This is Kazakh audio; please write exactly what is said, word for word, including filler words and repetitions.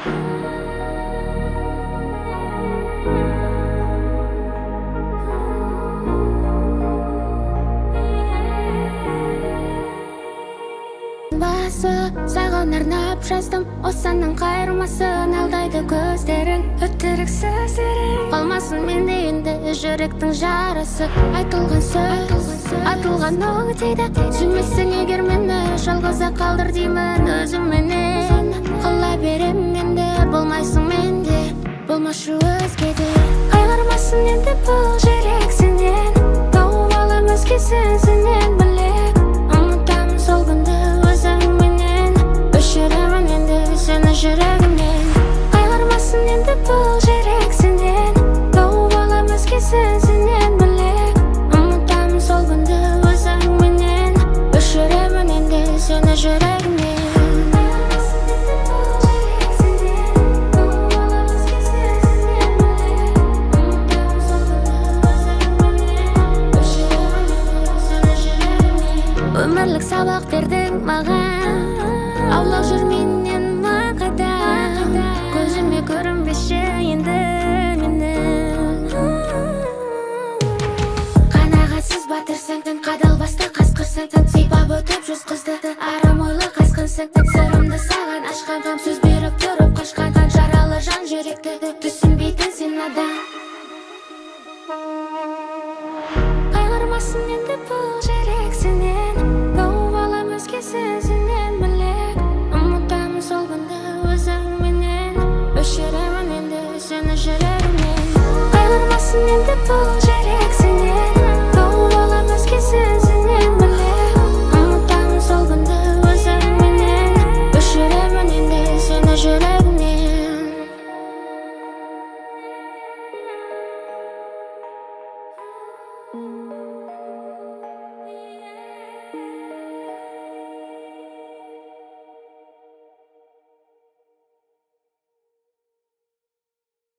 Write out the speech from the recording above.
Саған арнап жаздым, осаннан қайырмасын алдайды көздерің, өтірік сөздерің. Қалмасын менде енді жүректің жарасы, айтылған сөз, атылған оқ дейді. Сүймесің егер мені жалғыз қалдыр деймін өзіменен. Қала берем енді, болмайсың менде, болмашы өзгеде. Қайғырмасын енді бұл жүрек сенен, тауып алам өзгесін сенен білек. Ұмытамын сол күнді өзіңменен, өшіремін енді сені жүрегімнен. Қайғырмасын енді бұл жүрек сенен, тауып алам өзгесін сенен білек. Ұмытамын сол күнді өзіңменен, өшіремін енді сені жүрегімнен. Өмірлік сабақ бердің маған, аулақ жүр менен мақада. Көзіме көрінбеші енді мені. Қанағатсыз батырсың, қадал басты қасқырсың, сипап өтіп жүз қызды. Арам ойлы қасқынсың, сырымды саған ашқан, сөз беріп тұрып қашқан, жаралы жан жүректі түсінбейтін сен адам. Қайғырмасын енді бұл жүрек сенен, тауып алам өзгесін сенен білек. Ұмытамын сол күнді өзіңменен, өшіремін енді сені жүрегімнен. Қайғырмасын енді бұл